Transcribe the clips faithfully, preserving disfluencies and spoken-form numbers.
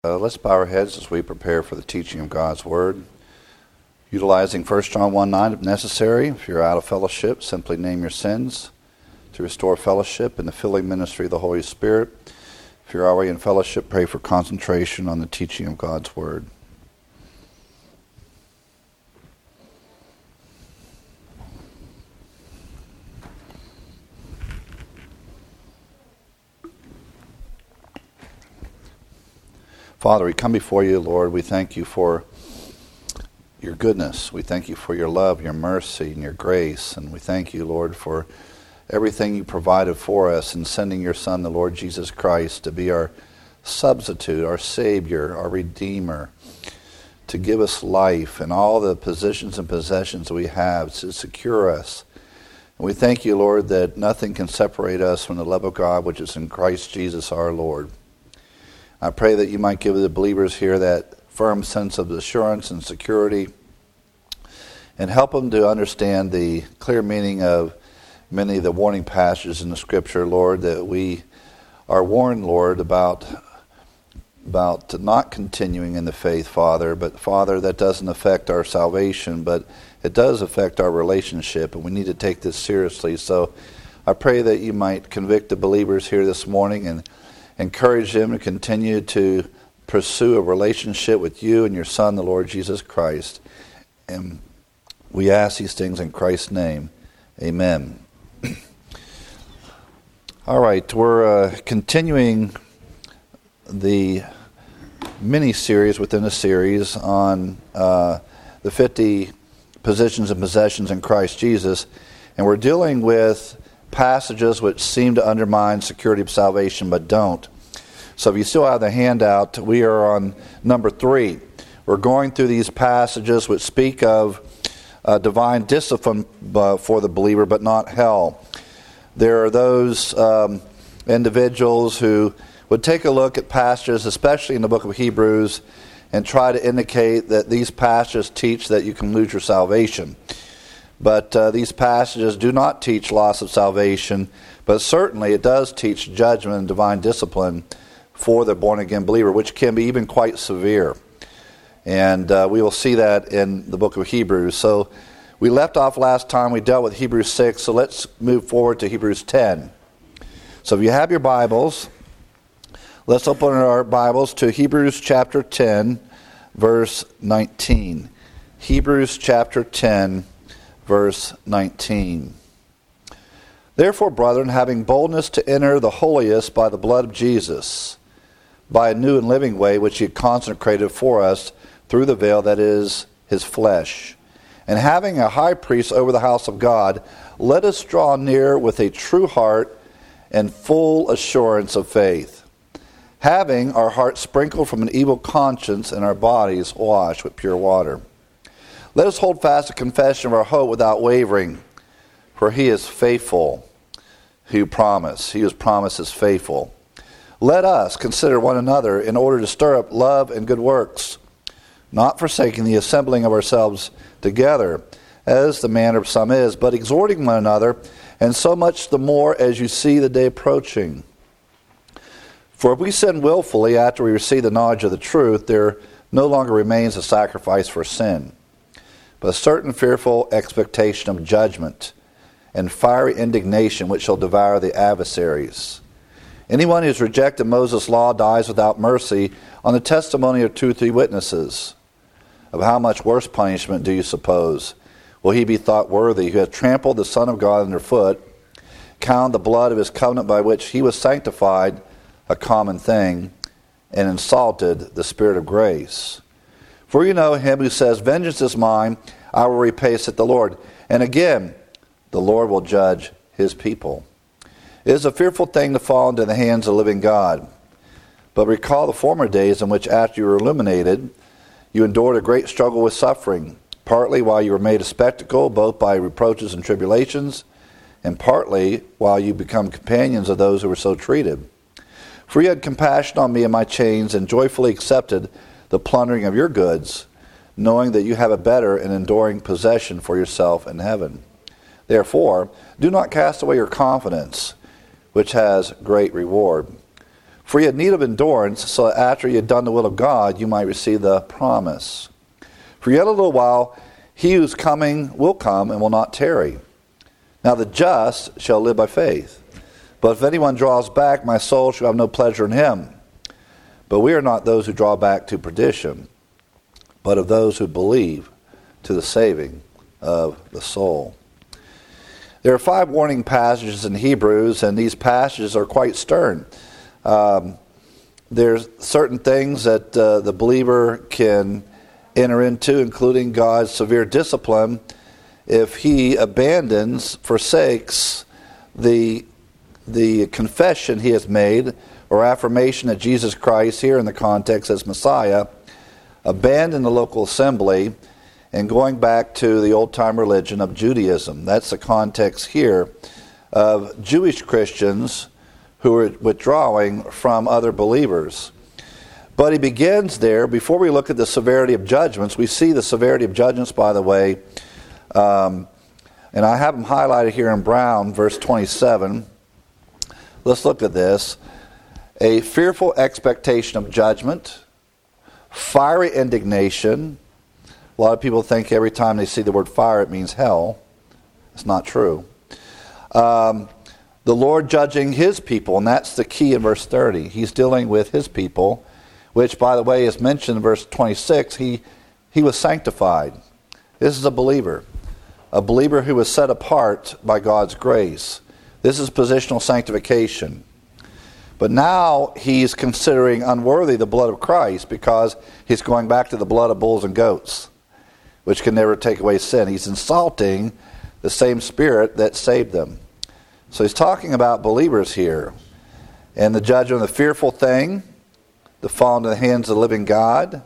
Uh, let's bow our heads as we prepare for the teaching of God's Word. Utilizing First John one nine if necessary. If you're out of fellowship, simply name your sins to restore fellowship in the filling ministry of the Holy Spirit. If you're already in fellowship, pray for concentration on the teaching of God's Word. Father, we come before you, Lord. We thank you for your goodness. We thank you for your love, your mercy, and your grace. And we thank you, Lord, for everything you provided for us in sending your Son, the Lord Jesus Christ, to be our substitute, our Savior, our Redeemer, to give us life and all the positions and possessions we have to secure us. And we thank you, Lord, that nothing can separate us from the love of God, which is in Christ Jesus our Lord. I pray that you might give the believers here that firm sense of assurance and security and help them to understand the clear meaning of many of the warning passages in the Scripture, Lord, that we are warned, Lord, about, about not continuing in the faith, Father. But, Father, that doesn't affect our salvation, but it does affect our relationship, and we need to take this seriously. So I pray that you might convict the believers here this morning and encourage them to continue to pursue a relationship with you and your Son, the Lord Jesus Christ. And we ask these things in Christ's name. Amen. All right, we're uh, continuing the mini-series within a series on uh, the fifty positions and possessions in Christ Jesus. And we're dealing with passages which seem to undermine security of salvation but don't. So if you still have the handout, we are on number three. We're going through these passages which speak of uh, divine discipline uh, for the believer but not hell. There are those um, individuals who would take a look at passages, especially in the book of Hebrews, and try to indicate that these passages teach that you can lose your salvation. But uh, these passages do not teach loss of salvation, but certainly it does teach judgment and divine discipline for the born-again believer, which can be even quite severe. And uh, we will see that in the book of Hebrews. So we left off last time, we dealt with Hebrews six, so let's move forward to Hebrews ten. So if you have your Bibles, let's open our Bibles to Hebrews chapter ten, verse nineteen. Hebrews chapter ten, verse nineteen. Therefore, brethren, having boldness to enter the holiest by the blood of Jesus, by a new and living way which he consecrated for us through the veil that is his flesh, and having a high priest over the house of God, let us draw near with a true heart and full assurance of faith, having our hearts sprinkled from an evil conscience and our bodies washed with pure water. Let us hold fast the confession of our hope without wavering, for he is faithful who promised. He who promised is faithful. Let us consider one another in order to stir up love and good works, not forsaking the assembling of ourselves together, as the manner of some is, but exhorting one another, and so much the more as you see the day approaching. For if we sin willfully after we receive the knowledge of the truth, there no longer remains a sacrifice for sin, but a certain fearful expectation of judgment and fiery indignation which shall devour the adversaries. Anyone who has rejected Moses' law dies without mercy on the testimony of two or three witnesses. Of how much worse punishment do you suppose will he be thought worthy who has trampled the Son of God underfoot, counted the blood of his covenant by which he was sanctified a common thing, and insulted the Spirit of grace? For you know him who says, vengeance is mine, I will repay, saith the Lord. And again, the Lord will judge his people. It is a fearful thing to fall into the hands of the living God. But recall the former days in which after you were illuminated, you endured a great struggle with suffering, partly while you were made a spectacle, both by reproaches and tribulations, and partly while you become companions of those who were so treated. For you had compassion on me in my chains, and joyfully accepted the plundering of your goods, knowing that you have a better and enduring possession for yourself in heaven. Therefore, do not cast away your confidence, which has great reward. For you had need of endurance, so that after you had done the will of God, you might receive the promise. For yet a little while, he who is coming will come and will not tarry. Now the just shall live by faith. But if anyone draws back, my soul shall have no pleasure in him. But we are not those who draw back to perdition, but of those who believe to the saving of the soul. There are five warning passages in Hebrews, and these passages are quite stern. Um, there's certain things that uh, the believer can enter into, including God's severe discipline, if he abandons, forsakes the the confession he has made or affirmation that Jesus Christ, here in the context as Messiah, abandon the local assembly and going back to the old-time religion of Judaism. That's the context here of Jewish Christians who are withdrawing from other believers. But he begins there. Before we look at the severity of judgments, we see the severity of judgments, by the way, um, and I have them highlighted here in brown, verse twenty-seven. Let's look at this. A fearful expectation of judgment, fiery indignation. A lot of people think every time they see the word fire it means hell. It's not true. Um, the Lord judging his people, and that's the key in verse thirty. He's dealing with his people, which, by the way, is mentioned in verse twenty-six. He, he was sanctified. This is a believer. A believer who was set apart by God's grace. This is positional sanctification. But now he's considering unworthy the blood of Christ because he's going back to the blood of bulls and goats, which can never take away sin. He's insulting the same Spirit that saved them. So he's talking about believers here. And the judgment of the fearful thing, the fall into the hands of the living God.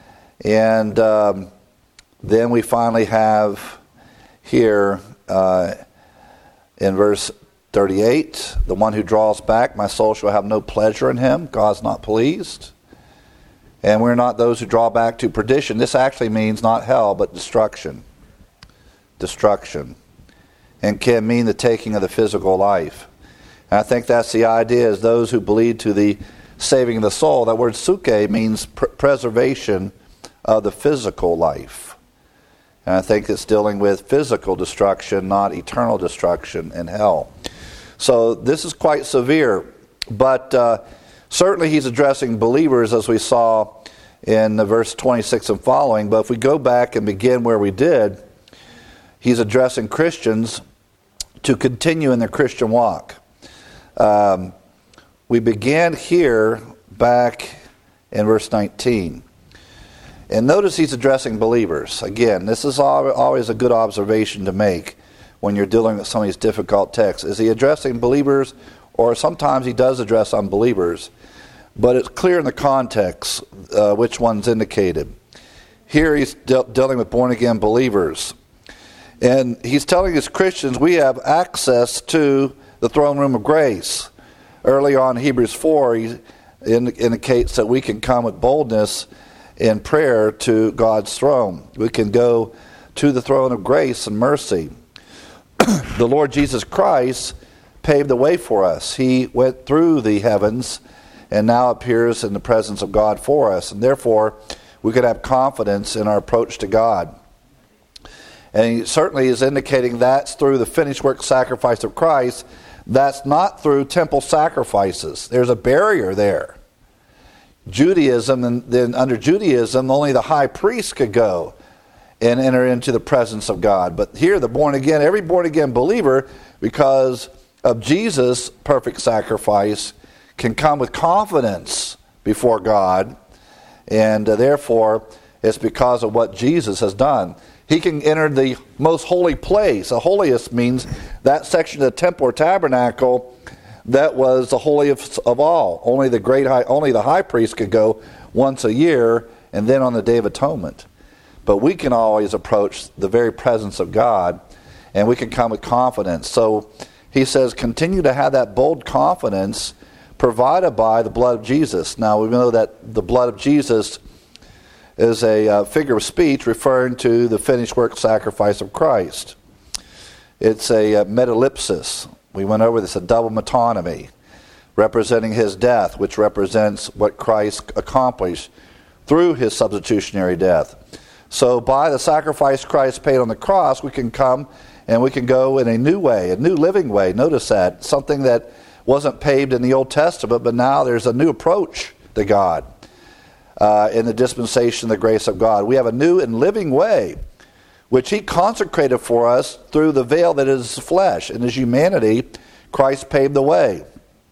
And um, then we finally have here uh, in verse thirty-eight, the one who draws back, my soul shall have no pleasure in him. God's not pleased. And we're not those who draw back to perdition. This actually means not hell, but destruction. Destruction. And can mean the taking of the physical life. And I think that's the idea, is those who believe to the saving of the soul. That word suke means pr- preservation of the physical life. And I think it's dealing with physical destruction, not eternal destruction in hell. So this is quite severe. But uh, certainly he's addressing believers, as we saw in the verse twenty-six and following. But if we go back and begin where we did, he's addressing Christians to continue in their Christian walk. Um, we began here back in verse nineteen. And notice he's addressing believers. Again, this is always a good observation to make when you're dealing with some of these difficult texts. Is he addressing believers, or sometimes he does address unbelievers? But it's clear in the context uh, which one's indicated. Here he's de- dealing with born-again believers. And he's telling us Christians we have access to the throne room of grace. Early on in Hebrews four, he indicates that we can come with boldness in prayer to God's throne. We can go to the throne of grace and mercy. The Lord Jesus Christ paved the way for us. He went through the heavens and now appears in the presence of God for us. And therefore, we could have confidence in our approach to God. And he certainly is indicating that's through the finished work sacrifice of Christ. That's not through temple sacrifices. There's a barrier there. Judaism, and then under Judaism, only the high priest could go and enter into the presence of God. But here, the born again, every born again believer, because of Jesus' perfect sacrifice, can come with confidence before God. And uh, therefore, it's because of what Jesus has done. He can enter the most holy place. The holiest means that section of the temple or tabernacle that was the holy of, of all. Only the great high, only the high priest could go once a year, and then on the Day of Atonement. But we can always approach the very presence of God, and we can come with confidence. So he says, continue to have that bold confidence provided by the blood of Jesus. Now we know that the blood of Jesus is a uh, figure of speech referring to the finished work sacrifice of Christ. It's a uh, metalepsis. We went over this, a double metonymy. representing his death, which represents what Christ accomplished through his substitutionary death. So by the sacrifice Christ paid on the cross, we can come and we can go in a new way, a new living way. Notice that. Something that wasn't paved in the Old Testament, but now there's a new approach to God uh, in the dispensation of the grace of God. We have a new and living way, which he consecrated for us through the veil that is flesh. In his humanity, Christ paved the way.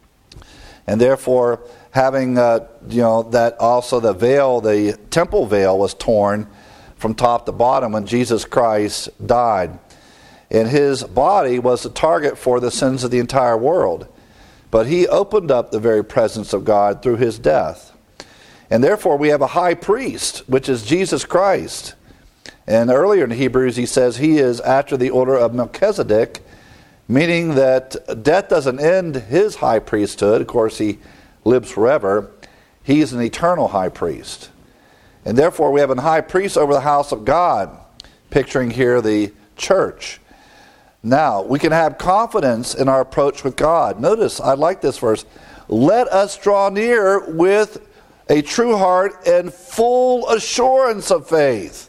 And therefore, having, uh, you know, that also the veil, the temple veil was torn from top to bottom when Jesus Christ died. And his body was the target for the sins of the entire world. But he opened up the very presence of God through his death. And therefore we have a high priest, which is Jesus Christ. And earlier in Hebrews he says he is after the order of Melchizedek, meaning that death doesn't end his high priesthood. Of course, he lives forever. He is an eternal high priest. And therefore we have a high priest over the house of God, picturing here the church. Now, we can have confidence in our approach with God. Notice, I like this verse. Let us draw near with a true heart and full assurance of faith.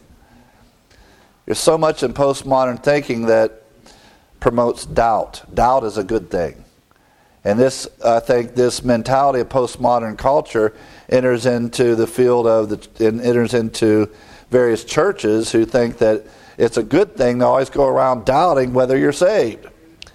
There's so much in postmodern thinking that promotes doubt. Doubt is a good thing. And this, I think, this mentality of postmodern culture enters into the field of the, and enters into various churches who think that it's a good thing to always go around doubting whether you're saved.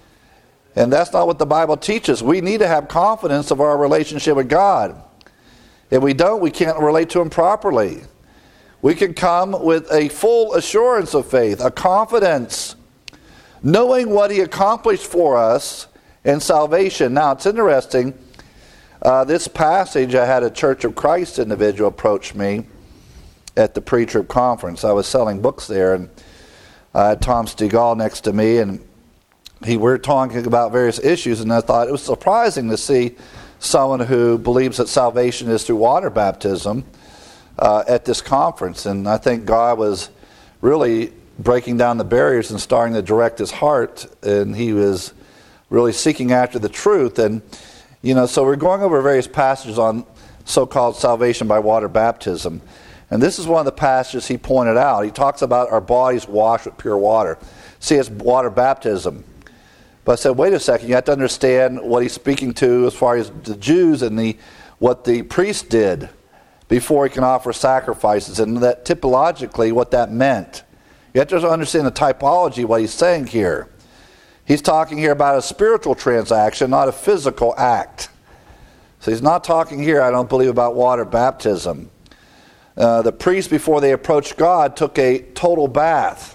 And that's not what the Bible teaches. We need to have confidence of our relationship with God. If we don't, we can't relate to him properly. We can come with a full assurance of faith, a confidence, knowing what he accomplished for us in salvation. Now, it's interesting. Uh, this passage, I had a Church of Christ individual approach me at the pre-trib conference. I was selling books there, and I had Tom Stegall next to me, and he we were talking about various issues, and I thought it was surprising to see someone who believes that salvation is through water baptism uh, at this conference. And I think God was really breaking down the barriers and starting to direct his heart, and he was really seeking after the truth. And, you know, so we're going over various passages on so-called salvation by water baptism. And this is one of the passages he pointed out. He talks about our bodies washed with pure water. See, it's water baptism. But I said, wait a second, you have to understand what he's speaking to as far as the Jews and the what the priest did before he can offer sacrifices, and that typologically what that meant. You have to understand the typology of what he's saying here. He's talking here about a spiritual transaction, not a physical act. So he's not talking here, I don't believe, about water baptism. Uh, the priests, before they approached God, took a total bath.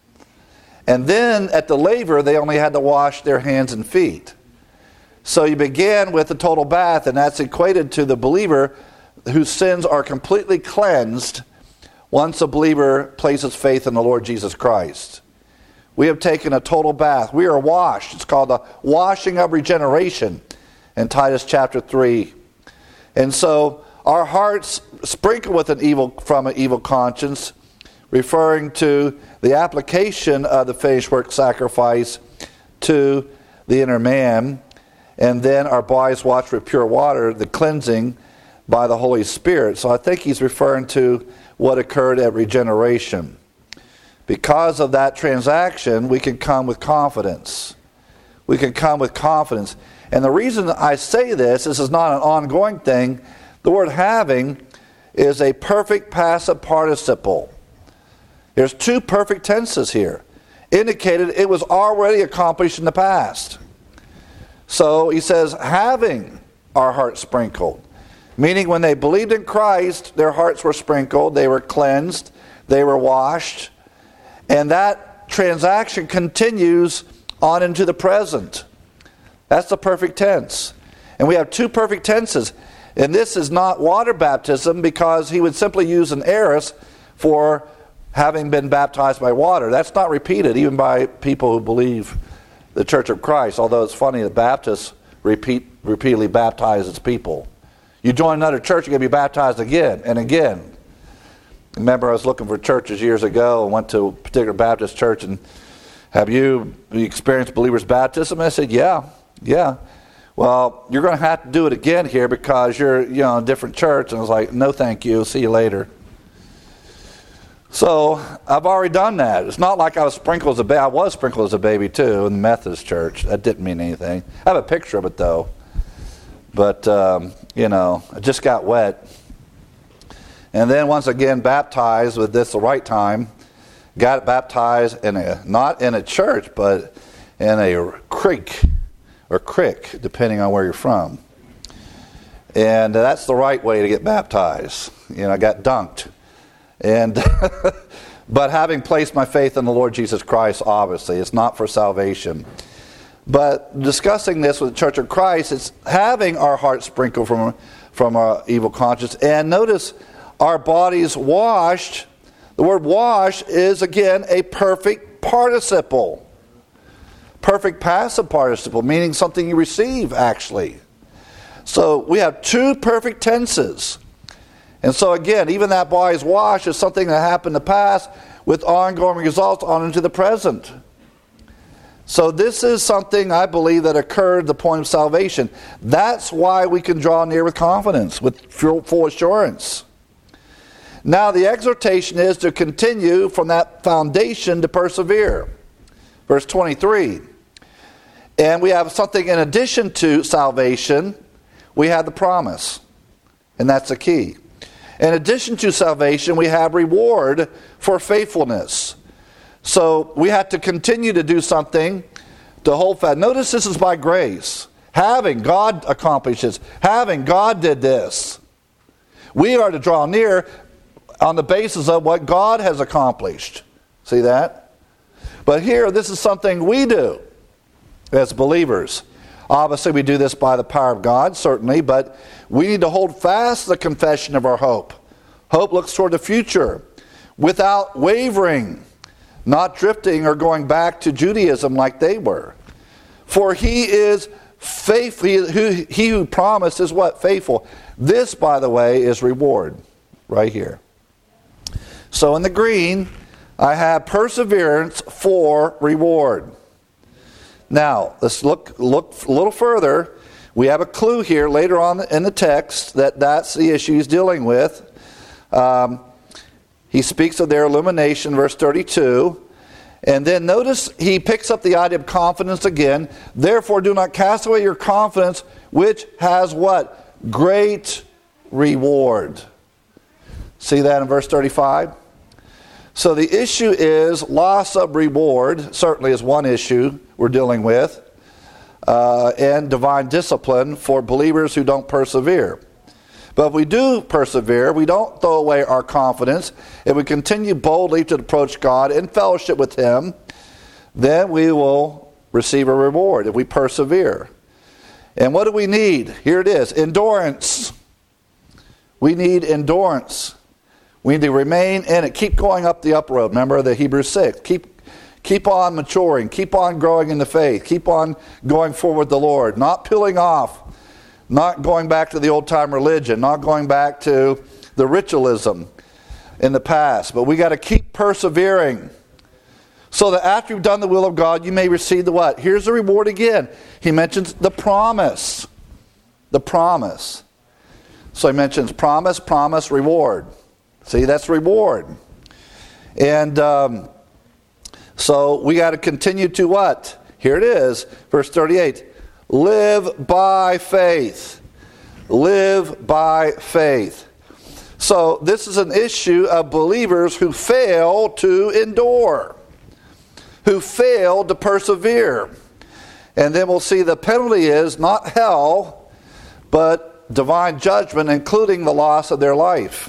And then at the laver, they only had to wash their hands and feet. So you began with a total bath, and that's equated to the believer whose sins are completely cleansed once a believer places faith in the Lord Jesus Christ. We have taken a total bath. We are washed. It's called the washing of regeneration in Titus chapter three. And so our hearts sprinkled with an evil from an evil conscience, referring to the application of the finished work sacrifice to the inner man, and then our bodies washed with pure water, the cleansing by the Holy Spirit. So I think he's referring to what occurred at regeneration. Because of that transaction, we can come with confidence. We can come with confidence. And the reason I say this, this is not an ongoing thing. The word having is a perfect passive participle. There's two perfect tenses here. Indicated it was already accomplished in the past. So he says, having our hearts sprinkled. Meaning when they believed in Christ, their hearts were sprinkled, they were cleansed, they were washed. And that transaction continues on into the present. That's the perfect tense. And we have two perfect tenses. And this is not water baptism, because he would simply use an aorist for having been baptized by water. That's not repeated even by people who believe the Church of Christ, although it's funny that Baptists repeat, repeatedly baptize its people. You join another church, you're going to be baptized again and again. Remember, I was looking for churches years ago and went to a particular Baptist church, and have you experienced believers' baptism? And I said, yeah, yeah. well, you're going to have to do it again here because you're, you know, in a different church. And I was like, no, thank you. See you later. So I've already done that. It's not like I was sprinkled as a baby. I was sprinkled as a baby too in the Methodist church. That didn't mean anything. I have a picture of it though. But, um, you know, I just got wet. And then once again baptized with this the right time. Got baptized in a, not in a church, but in a creek. Or crick, depending on where you're from. And that's the right way to get baptized. You know, I got dunked. And but having placed my faith in the Lord Jesus Christ, obviously, it's not for salvation. But discussing this with the Church of Christ, it's having our hearts sprinkled from, from our evil conscience. And notice, our bodies washed. The word wash is, again, a perfect participle. Perfect passive participle, meaning something you receive, actually. So we have two perfect tenses. And so again, even that body's wash is something that happened in the past with ongoing results on into the present. So this is something I believe that occurred at the point of salvation. That's why we can draw near with confidence, with full assurance. Now the exhortation is to continue from that foundation to persevere. Verse twenty-three. And we have something in addition to salvation, we have the promise. And that's the key. In addition to salvation, we have reward for faithfulness. So we have to continue to do something to hold fast. Notice this is by grace. Having God accomplishes. Having God did this. We are to draw near on the basis of what God has accomplished. See that? But here, this is something we do as believers. Obviously, we do this by the power of God, certainly, but we need to hold fast the confession of our hope. Hope looks toward the future without wavering, not drifting or going back to Judaism like they were. For he is faithful. He who, he who promised is what? Faithful. This, by the way, is reward right here. So in the green, I have perseverance for reward. Now, let's look, look a little further. We have a clue here later on in the text that that's the issue he's dealing with. Um, he speaks of their illumination, verse thirty-two. And then notice he picks up the idea of confidence again. Therefore, do not cast away your confidence, which has what? Great reward. See that in verse thirty-five? So the issue is loss of reward, certainly is one issue we're dealing with, uh, and divine discipline for believers who don't persevere. But if we do persevere, we don't throw away our confidence, if we continue boldly to approach God in fellowship with Him, then we will receive a reward if we persevere. And what do we need? Here it is, endurance. We need endurance. We need to remain in it. Keep going up the up road. Remember the Hebrews six. Keep, keep on maturing. Keep on growing in the faith. Keep on going forward with the Lord. Not peeling off. Not going back to the old-time religion. Not going back to the ritualism in the past. But we got to keep persevering. So that after you've done the will of God, you may receive the what? Here's the reward again. He mentions the promise. The promise. So he mentions promise, promise, reward. See, that's reward. And um, so we got to continue to what? Here it is, verse thirty-eight. Live by faith. Live by faith. So this is an issue of believers who fail to endure, who fail to persevere. And then we'll see the penalty is not hell, but divine judgment, including the loss of their life.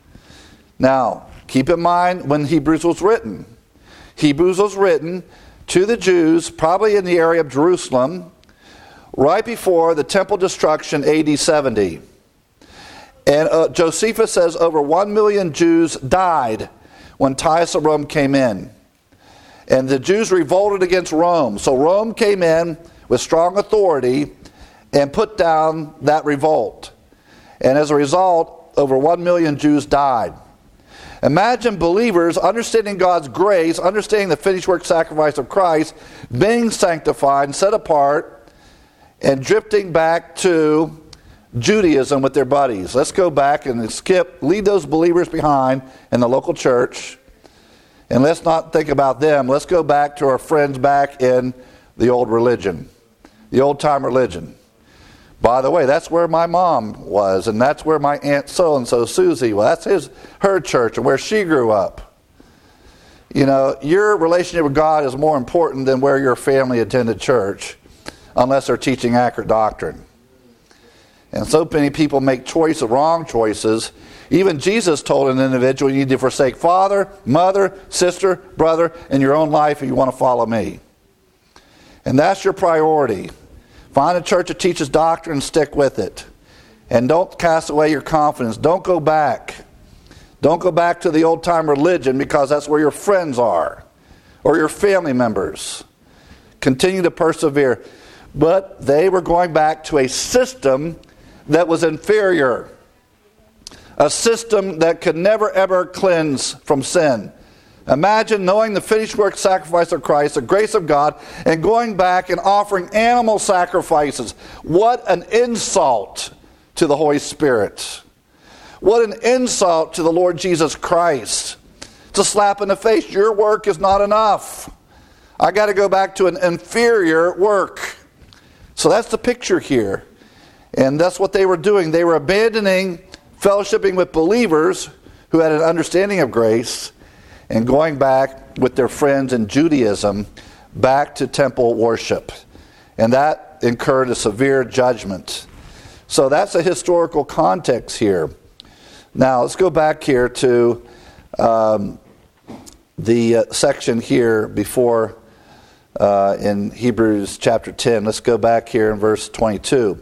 Now, keep in mind when Hebrews was written. Hebrews was written to the Jews, probably in the area of Jerusalem, right before the temple destruction, A D seventy. And uh, Josephus says over one million Jews died when Titus of Rome came in. And the Jews revolted against Rome. So Rome came in with strong authority and put down that revolt. And as a result, over one million Jews died. Imagine believers understanding God's grace, understanding the finished work sacrifice of Christ, being sanctified and set apart, and drifting back to Judaism with their buddies. Let's go back and skip, leave those believers behind in the local church, and let's not think about them. Let's go back to our friends back in the old religion, the old-time religion. By the way, that's where my mom was, and that's where my aunt so-and-so, Susie, well, that's his, her church and where she grew up. You know, your relationship with God is more important than where your family attended church, unless they're teaching accurate doctrine. And so many people make choices, wrong choices. Even Jesus told an individual, you need to forsake father, mother, sister, brother, in your own life if you want to follow me. And that's your priority. Find a church that teaches doctrine and stick with it. And don't cast away your confidence. Don't go back. Don't go back to the old-time religion because that's where your friends are or your family members. Continue to persevere. But they were going back to a system that was inferior. A system that could never ever cleanse from sin. Imagine knowing the finished work sacrifice of Christ, the grace of God, and going back and offering animal sacrifices. What an insult to the Holy Spirit. What an insult to the Lord Jesus Christ. It's a slap in the face. Your work is not enough. I got to go back to an inferior work. So that's the picture here. And that's what they were doing. They were abandoning fellowshipping with believers who had an understanding of grace and going back with their friends in Judaism back to temple worship. And that incurred a severe judgment. So that's a historical context here. Now let's go back here to um, the uh, section here before uh, in Hebrews chapter ten. Let's go back here in verse twenty-two.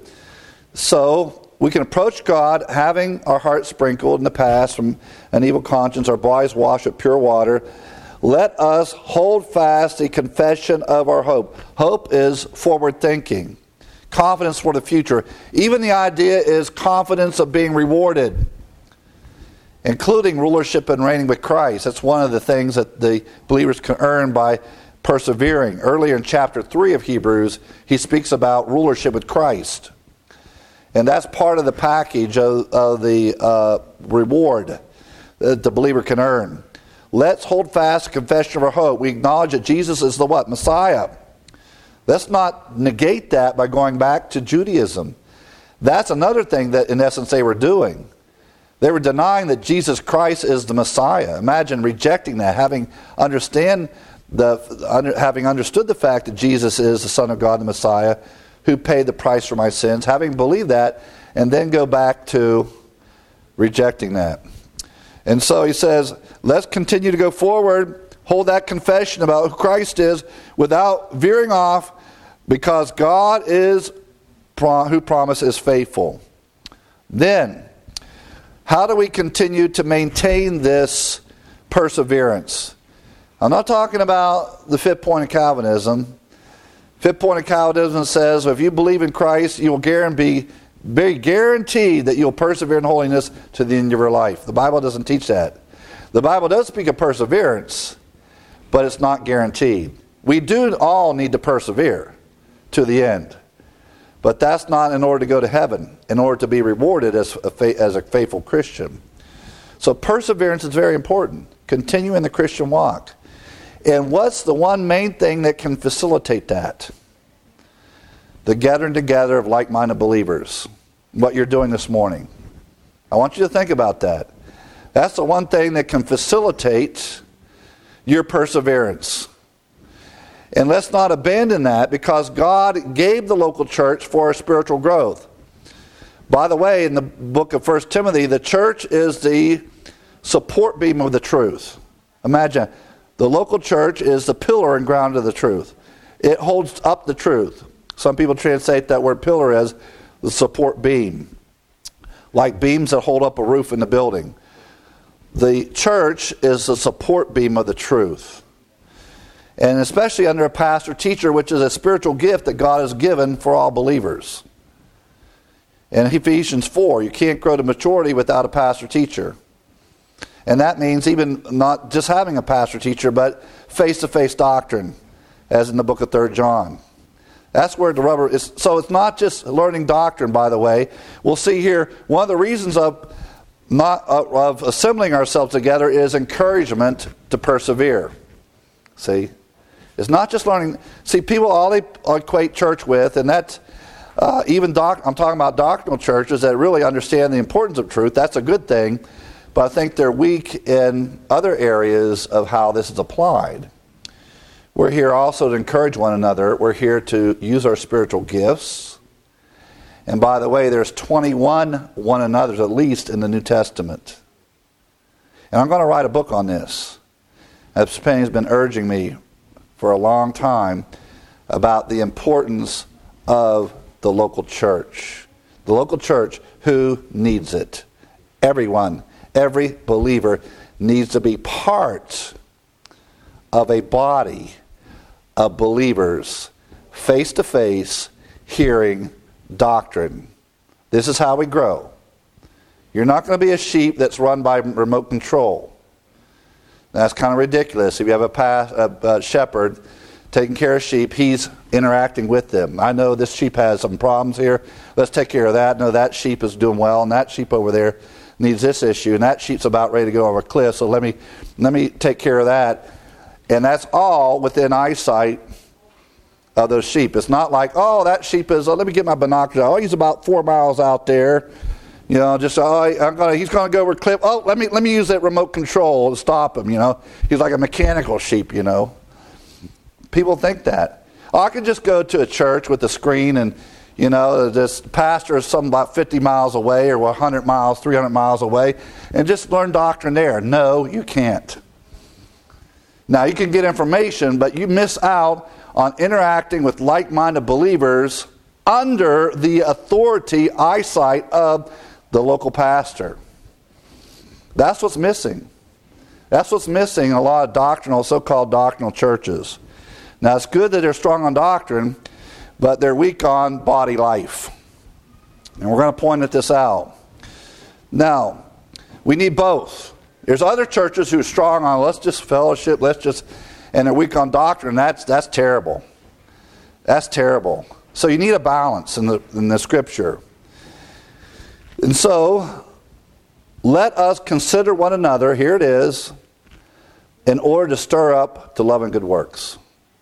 So we can approach God having our hearts sprinkled in the past from an evil conscience, our bodies washed with pure water. Let us hold fast the confession of our hope. Hope is forward thinking, confidence for the future. Even the idea is confidence of being rewarded, including rulership and reigning with Christ. That's one of the things that the believers can earn by persevering. Earlier in chapter three of Hebrews, he speaks about rulership with Christ. And that's part of the package of, of the uh, reward that the believer can earn. Let's hold fast the confession of our hope. We acknowledge that Jesus is the what? Messiah. Let's not negate that by going back to Judaism. That's another thing that in essence they were doing. They were denying that Jesus Christ is the Messiah. Imagine rejecting that, having understand the under, having understood the fact that Jesus is the Son of God, the Messiah, who paid the price for my sins, having believed that, and then go back to rejecting that. And so he says, let's continue to go forward, hold that confession about who Christ is without veering off, because God is who promised is faithful. Then, how do we continue to maintain this perseverance? I'm not talking about the fifth point of Calvinism. Fifth point of Calvinism says, if you believe in Christ, you will guarantee, be guaranteed that you'll persevere in holiness to the end of your life. The Bible doesn't teach that. The Bible does speak of perseverance, but it's not guaranteed. We do all need to persevere to the end. But that's not in order to go to heaven, in order to be rewarded as a, fa- as a faithful Christian. So perseverance is very important. Continue in the Christian walk. And what's the one main thing that can facilitate that? The gathering together of like-minded believers. What you're doing this morning. I want you to think about that. That's the one thing that can facilitate your perseverance. And let's not abandon that, because God gave the local church for our spiritual growth. By the way, in the book of First Timothy, the church is the support beam of the truth. Imagine, the local church is the pillar and ground of the truth. It holds up the truth. Some people translate that word pillar as the support beam, like beams that hold up a roof in the building. The church is the support beam of the truth. And especially under a pastor teacher, which is a spiritual gift that God has given for all believers. In Ephesians four, you can't grow to maturity without a pastor teacher. And that means even not just having a pastor teacher, but face-to-face doctrine, as in the book of Third John. That's where the rubber is. So it's not just learning doctrine, by the way. We'll see here, one of the reasons of not of assembling ourselves together is encouragement to persevere. See? It's not just learning. See, people all they equate church with, and that's uh, even doc, I'm talking about doctrinal churches that really understand the importance of truth. That's a good thing. But I think they're weak in other areas of how this is applied. We're here also to encourage one another. We're here to use our spiritual gifts. And by the way, there's twenty-one one another's at least in the New Testament. And I'm going to write a book on this. As Penny's been urging me for a long time about the importance of the local church. The local church, who needs it? Everyone, every believer needs to be part of a body of believers, face to face, hearing doctrine. This is how we grow. You're not going to be a sheep that's run by remote control. That's kind of ridiculous. If you have a, past, a, a shepherd taking care of sheep, he's interacting with them. I know this sheep has some problems here. Let's take care of that. No, that sheep is doing well, and that sheep over there needs this issue, and that sheep's about ready to go over a cliff, so let me let me take care of that. And that's all within eyesight of those sheep. It's not like, oh, that sheep is, oh, let me get my binoculars. Oh, he's about four miles out there. You know, just, oh, I'm gonna, he's going to go over a cliff. Oh, let me let me use that remote control to stop him, you know. He's like a mechanical sheep, you know. People think that. Oh, I can just go to a church with a screen and, you know, this pastor is something about fifty miles away or one hundred miles, three hundred miles away, and just learn doctrine there. No, you can't. Now, you can get information, but you miss out on interacting with like-minded believers under the authority, eyesight of the local pastor. That's what's missing. That's what's missing in a lot of doctrinal, so-called doctrinal churches. Now, it's good that they're strong on doctrine, but they're weak on body life. And we're going to point at this out. Now, we need both. There's other churches who are strong on, let's just fellowship, let's just, and they're weak on doctrine. That's that's terrible. That's terrible. So you need a balance in the in the Scripture. And so, let us consider one another, here it is, in order to stir up to love and good works.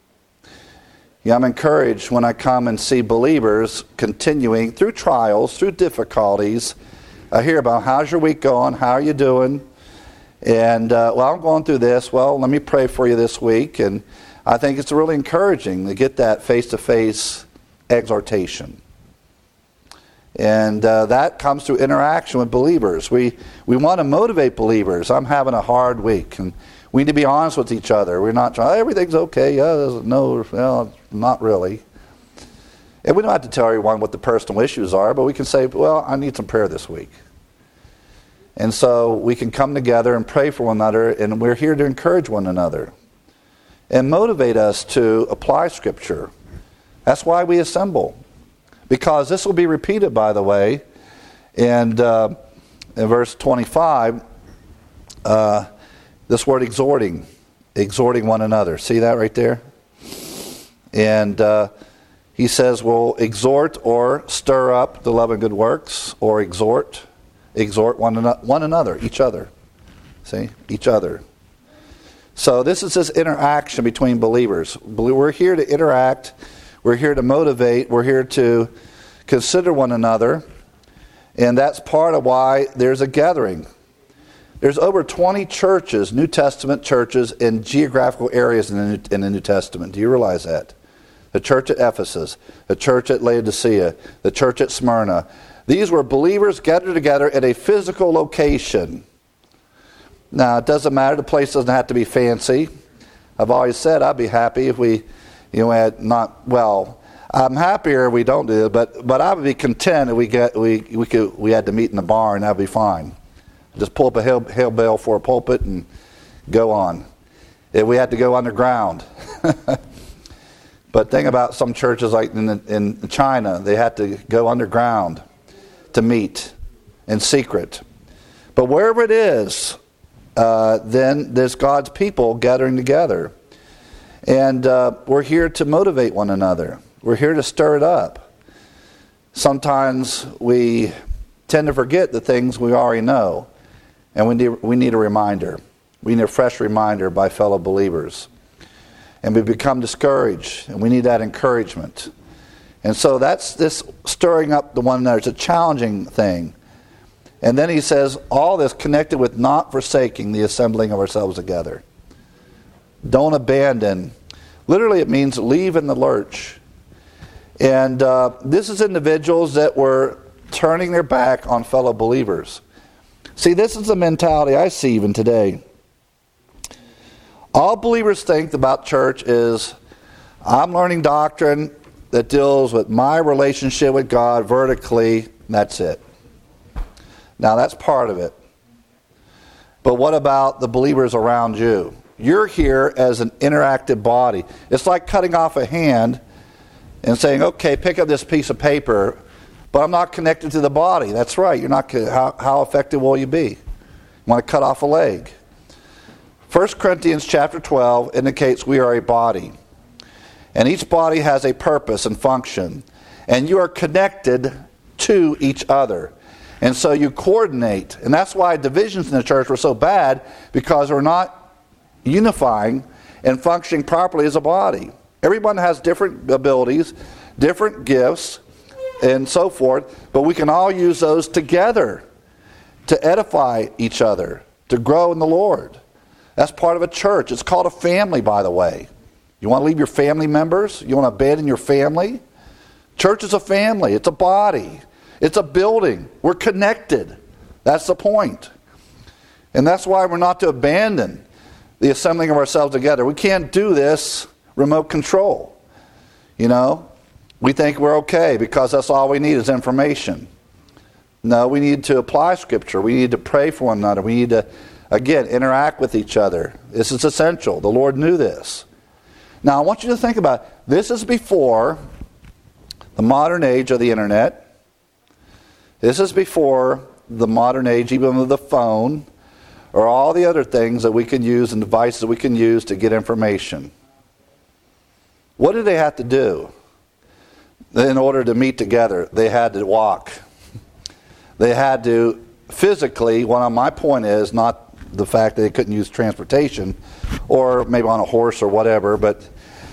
Yeah, I'm encouraged when I come and see believers continuing through trials, through difficulties. I hear about, how's your week going? How are you doing? And, uh, well, I'm going through this. Well, let me pray for you this week. And I think it's really encouraging to get that face-to-face exhortation. And uh, that comes through interaction with believers. We we want to motivate believers. I'm having a hard week. And we need to be honest with each other. We're not trying, everything's okay. Yeah, no, well, not really. And we don't have to tell everyone what the personal issues are, but we can say, well, I need some prayer this week. And so we can come together and pray for one another, and we're here to encourage one another and motivate us to apply Scripture. That's why we assemble. Because this will be repeated, by the way, and uh, in verse twenty-five, uh, this word exhorting, exhorting one another. See that right there? And uh, he says, well, exhort or stir up the love and good works, or exhort. Exhort one another, one another, each other. See? Each other. So this is this interaction between believers. We're here to interact. We're here to motivate. We're here to consider one another. And that's part of why there's a gathering. There's over twenty churches, New Testament churches, in geographical areas in the New, in the New Testament. Do you realize that? The church at Ephesus, the church at Laodicea, the church at Smyrna. These were believers gathered together at a physical location. Now, it doesn't matter. The place doesn't have to be fancy. I've always said I'd be happy if we, you know, had not, well, I'm happier if we don't do it, but but I would be content if we get we we could we had to meet in the barn. That'd be fine. Just pull up a hail, hail bell for a pulpit and go on. If we had to go underground. But think about some churches like in, in China, they had to go underground to meet in secret. But wherever it is, uh, then there's God's people gathering together. And uh, we're here to motivate one another. We're here to stir it up. Sometimes we tend to forget the things we already know, and we need, we need a reminder. We need a fresh reminder by fellow believers. And we become discouraged, and we need that encouragement. And so that's this stirring up the one another. It's a challenging thing. And then he says, all this connected with not forsaking the assembling of ourselves together. Don't abandon. Literally it means leave in the lurch. And uh, this is individuals that were turning their back on fellow believers. See, this is the mentality I see even today. All believers think about church is, I'm learning doctrine that deals with my relationship with God vertically, and that's it. Now, that's part of it. But what about the believers around you? You're here as an interactive body. It's like cutting off a hand and saying, okay, pick up this piece of paper, but I'm not connected to the body. That's right. You're not. How, how effective will you be? You want to cut off a leg. First Corinthians chapter twelve indicates we are a body. And each body has a purpose and function. And you are connected to each other. And so you coordinate. And that's why divisions in the church were so bad, because we're not unifying and functioning properly as a body. Everyone has different abilities, different gifts, and so forth. But we can all use those together to edify each other, to grow in the Lord. That's part of a church. It's called a family, by the way. You want to leave your family members? You want to abandon your family? Church is a family. It's a body. It's a building. We're connected. That's the point. And that's why we're not to abandon the assembling of ourselves together. We can't do this remote control. You know, we think we're okay because that's all we need is information. No, we need to apply Scripture. We need to pray for one another. We need to, again, interact with each other. This is essential. The Lord knew this. Now, I want you to think about it. This is before the modern age of the internet. This is before the modern age, even of the phone, or all the other things that we can use and devices that we can use to get information. What did they have to do in order to meet together? They had to walk. They had to physically, one of my point is not the fact that they couldn't use transportation or maybe on a horse or whatever, but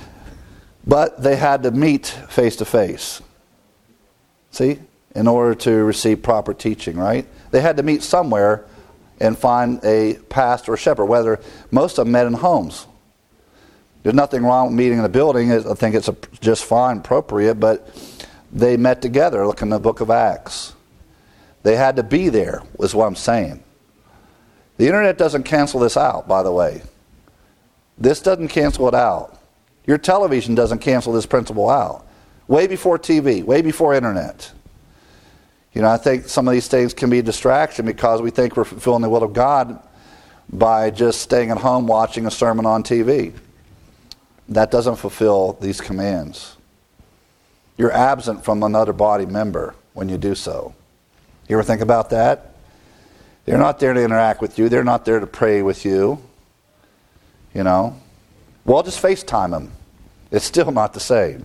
but they had to meet face to face. See? In order to receive proper teaching, right? They had to meet somewhere and find a pastor or shepherd, whether most of them met in homes. There's nothing wrong with meeting in a building. I think it's a, just fine, appropriate, but they met together. Look in the book of Acts. They had to be there, is what I'm saying. The internet doesn't cancel this out, by the way. This doesn't cancel it out. Your television doesn't cancel this principle out. Way before T V, way before internet. You know, I think some of these things can be a distraction because we think we're fulfilling the will of God by just staying at home watching a sermon on T V. That doesn't fulfill these commands. You're absent from another body member when you do so. You ever think about that? They're not there to interact with you. They're not there to pray with you. You know? Well, just FaceTime them. It's still not the same.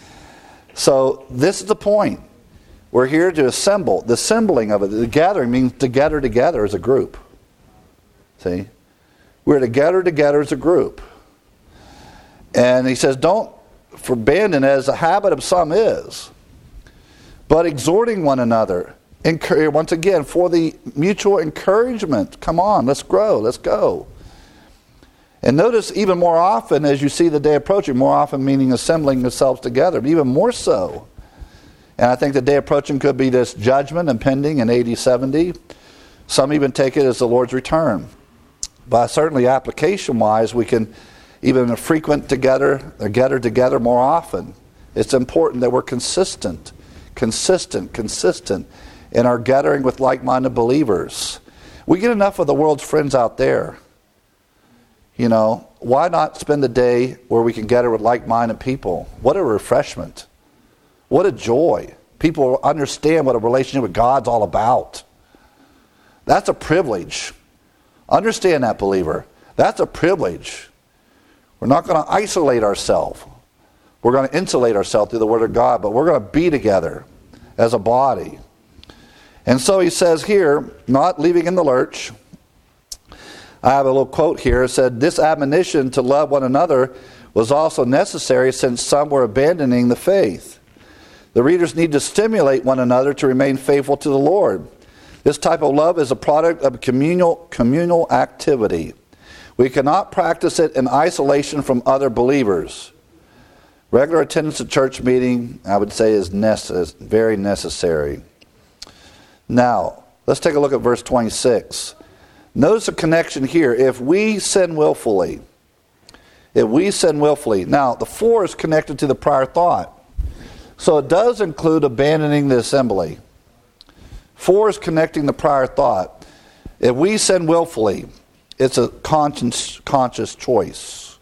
So this is the point. We're here to assemble. The assembling of it, the gathering means to gather together as a group. See? We're to gather together as a group. And he says, don't abandon as a habit of some is, but exhorting one another. Once again, for the mutual encouragement. Come on, let's grow, let's go. And notice even more often as you see the day approaching, more often meaning assembling themselves together, but even more so. And I think the day approaching could be this judgment impending in A D seventy. Some even take it as the Lord's return. But certainly application-wise, we can even frequent together, or gather together more often. It's important that we're consistent, consistent, consistent in our gathering with like-minded believers. We get enough of the world's friends out there. You know, why not spend a day where we can gather with like-minded people? What a refreshment. What a joy. People understand what a relationship with God's all about. That's a privilege. Understand that, believer. That's a privilege. We're not going to isolate ourselves. We're going to insulate ourselves through the Word of God, but we're going to be together as a body. And so he says here, not leaving in the lurch. I have a little quote here. It said, this admonition to love one another was also necessary since some were abandoning the faith. The readers need to stimulate one another to remain faithful to the Lord. This type of love is a product of communal, communal activity. We cannot practice it in isolation from other believers. Regular attendance at church meeting, I would say, is necess- very necessary. Now, let's take a look at verse twenty-six. Notice the connection here. If we sin willfully, if we sin willfully. Now, the for is connected to the prior thought. So it does include abandoning the assembly. For is connecting the prior thought. If we sin willfully, it's a conscious, conscious choice.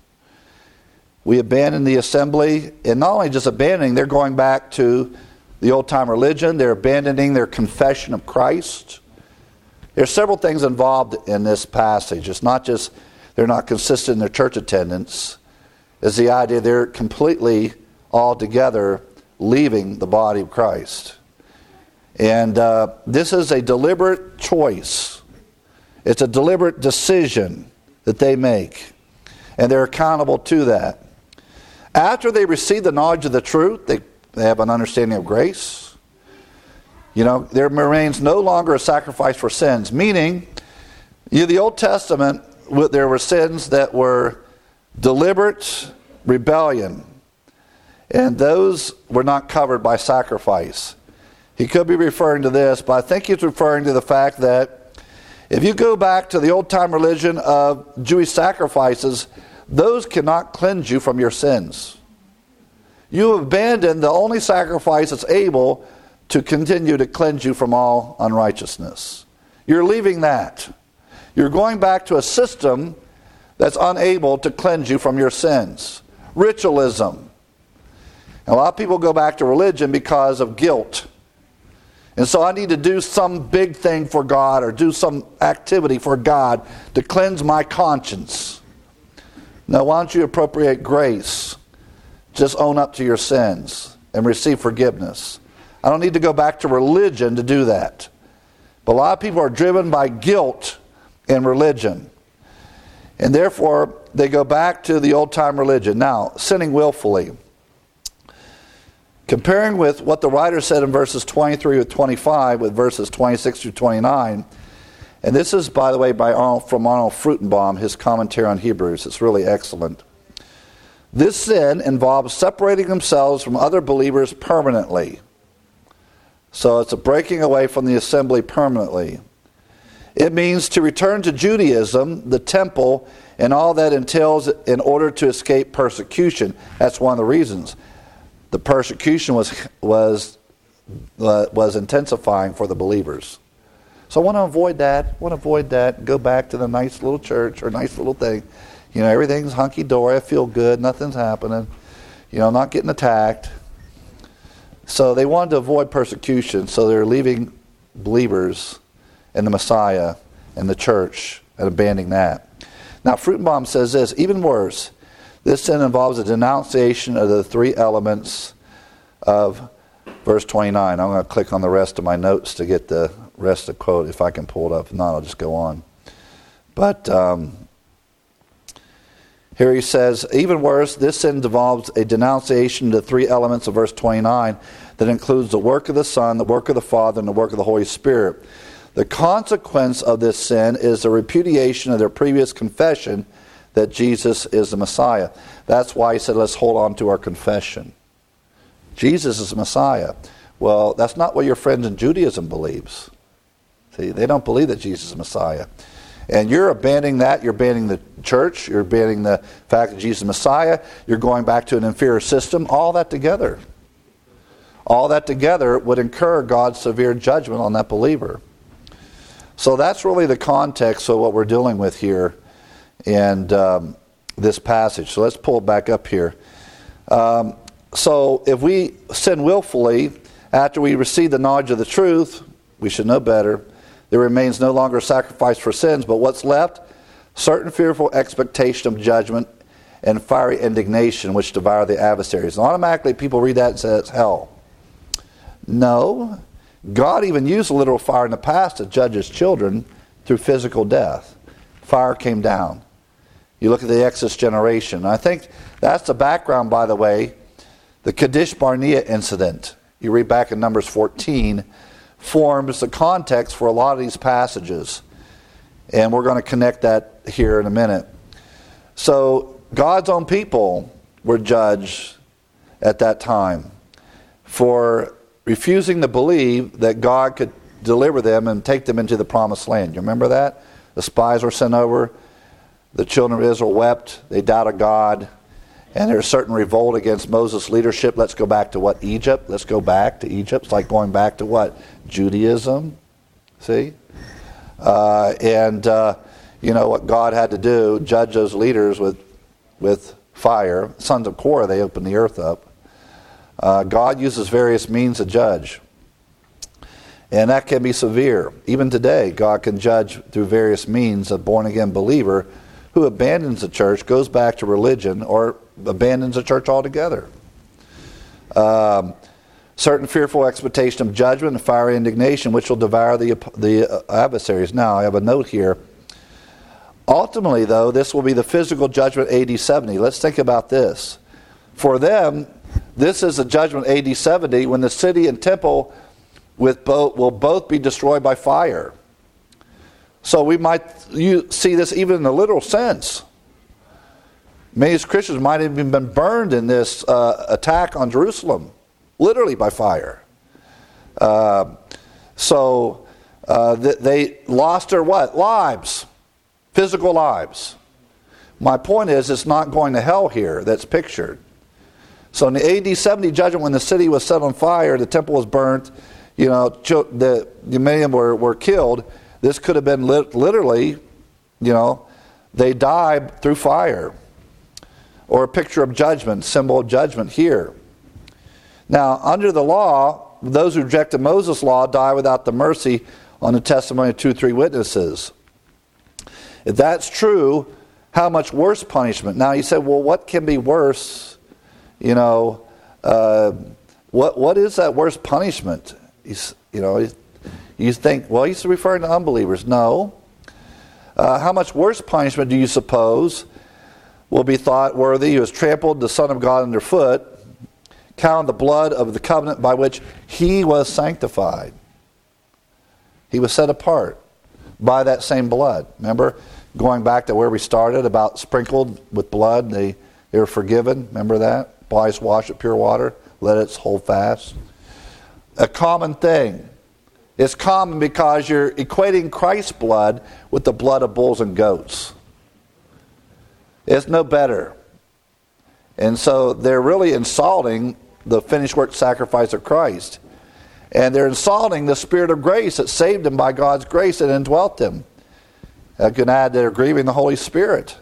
We abandon the assembly, and not only just abandoning, they're going back to the old-time religion. They're abandoning their confession of Christ. There's several things involved in this passage. It's not just they're not consistent in their church attendance. It's the idea they're completely, altogether, leaving the body of Christ. And uh, this is a deliberate choice. It's a deliberate decision that they make. And they're accountable to that. After they receive the knowledge of the truth, they, they have an understanding of grace. You know, there remains no longer a sacrifice for sins. Meaning, in the Old Testament, there were sins that were deliberate rebellion. And those were not covered by sacrifice. He could be referring to this, but I think he's referring to the fact that if you go back to the old-time religion of Jewish sacrifices, those cannot cleanse you from your sins. You have abandoned the only sacrifice that's able to continue to cleanse you from all unrighteousness. You're leaving that. You're going back to a system that's unable to cleanse you from your sins. Ritualism. A lot of people go back to religion because of guilt. And so I need to do some big thing for God or do some activity for God to cleanse my conscience. Now, why don't you appropriate grace? Just own up to your sins and receive forgiveness. I don't need to go back to religion to do that. But a lot of people are driven by guilt in religion. And therefore, they go back to the old-time religion. Now, sinning willfully. Comparing with what the writer said in verses twenty-three to twenty-five with verses twenty-six through twenty-nine. And this is, by the way, by Arnold, from Arnold Fruchtenbaum, his commentary on Hebrews. It's really excellent. This sin involves separating themselves from other believers permanently. So it's a breaking away from the assembly permanently. It means to return to Judaism, the temple, and all that entails in order to escape persecution. That's one of the reasons. The persecution was was uh, was intensifying for the believers. So I want to avoid that. I want to avoid that. Go back to the nice little church or nice little thing. You know, everything's hunky-dory. I feel good. Nothing's happening. You know, I'm not getting attacked. So they wanted to avoid persecution. So they're leaving believers and the Messiah and the church and abandoning that. Now, Fruchtenbaum says this, even worse. This sin involves a denunciation of the three elements of verse twenty-nine. I'm going to click on the rest of my notes to get the rest of the quote, if I can pull it up. If not, I'll just go on. But um, here he says, even worse, this sin involves a denunciation of the three elements of verse twenty-nine that includes the work of the Son, the work of the Father, and the work of the Holy Spirit. The consequence of this sin is the repudiation of their previous confession that Jesus is the Messiah. That's why he said, let's hold on to our confession. Jesus is the Messiah. Well, that's not what your friends in Judaism believes. See, they don't believe that Jesus is the Messiah. And you're abandoning that. You're abandoning the church. You're abandoning the fact that Jesus is the Messiah. You're going back to an inferior system. All that together. All that together would incur God's severe judgment on that believer. So that's really the context of what we're dealing with here in um, this passage. So let's pull it back up here. Um, so if we sin willfully after we receive the knowledge of the truth, we should know better. There remains no longer a sacrifice for sins, but what's left? Certain fearful expectation of judgment and fiery indignation which devour the adversaries. And automatically people read that and say it's hell. No. God even used a literal fire in the past to judge his children through physical death. Fire came down. You look at the Exodus generation. I think that's the background, by the way. The Kadesh Barnea incident, you read back in Numbers fourteen, forms the context for a lot of these passages. And we're going to connect that here in a minute. So God's own people were judged at that time for refusing to believe that God could deliver them and take them into the promised land. You remember that? The spies were sent over. The children of Israel wept. They doubted God. And there's certain revolt against Moses' leadership. Let's go back to what? Egypt? Let's go back to Egypt. It's like going back to what? Judaism. See? Uh, and, uh, you know, what God had to do, judge those leaders with, with fire. Sons of Korah, they opened the earth up. Uh, God uses various means to judge. And that can be severe. Even today, God can judge through various means. A born-again believer who abandons the church, goes back to religion, or abandons the church altogether. Um, certain fearful expectation of judgment and fiery indignation, which will devour the, the adversaries. Now, I have a note here. Ultimately, though, this will be the physical judgment A D seventy. Let's think about this. For them, this is a judgment A D seventy when the city and temple with both, will both be destroyed by fire. So we might you see this even in the literal sense. Many Christians might have even been burned in this uh, attack on Jerusalem, literally by fire. Uh, so uh, th- they lost their what? Lives. Physical lives. My point is, it's not going to hell here that's pictured. So in the A D seventy judgment, when the city was set on fire, the temple was burnt, you know, the, the many of them were, were killed. This could have been lit, literally, you know, they died through fire. Or a picture of judgment, symbol of judgment here. Now, under the law, those who rejected Moses' law die without the mercy on the testimony of two or three witnesses. If that's true, how much worse punishment? Now, you said, well, what can be worse? You know, uh, what what is that worse punishment? He's, you know, you think, well, he's referring to unbelievers. No. Uh, how much worse punishment do you suppose will be thought worthy who has trampled the Son of God underfoot, counted the blood of the covenant by which he was sanctified? He was set apart by that same blood. Remember, going back to where we started about sprinkled with blood, they, they were forgiven. Remember that? Twice wash with pure water, let it hold fast. A common thing. It's common because you're equating Christ's blood with the blood of bulls and goats. It's no better. And so they're really insulting the finished work sacrifice of Christ. And they're insulting the Spirit of grace that saved them by God's grace and indwelt them. I can add they're grieving the Holy Spirit.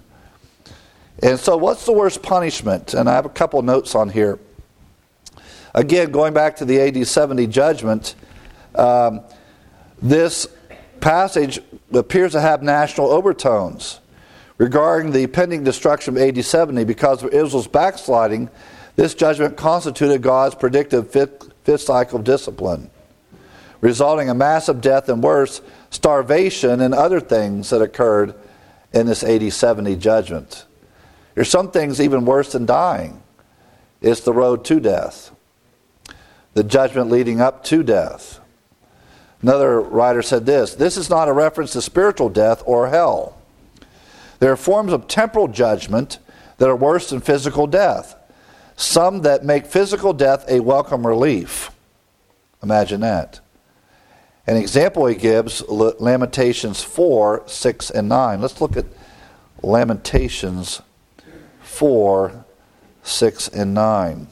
And so what's the worst punishment? And I have a couple notes on here. Again, going back to the A D seventy judgment, um, this passage appears to have national overtones. Regarding the pending destruction of A D seventy, because of Israel's backsliding, this judgment constituted God's predictive fifth, fifth cycle of discipline, resulting in massive death and worse, starvation and other things that occurred in this A D seventy judgment. There's some things even worse than dying. It's the road to death. The judgment leading up to death. Another writer said this, this is not a reference to spiritual death or hell. There are forms of temporal judgment that are worse than physical death. Some that make physical death a welcome relief. Imagine that. An example he gives, Lamentations four, six, and nine. Let's look at Lamentations four, six, and nine.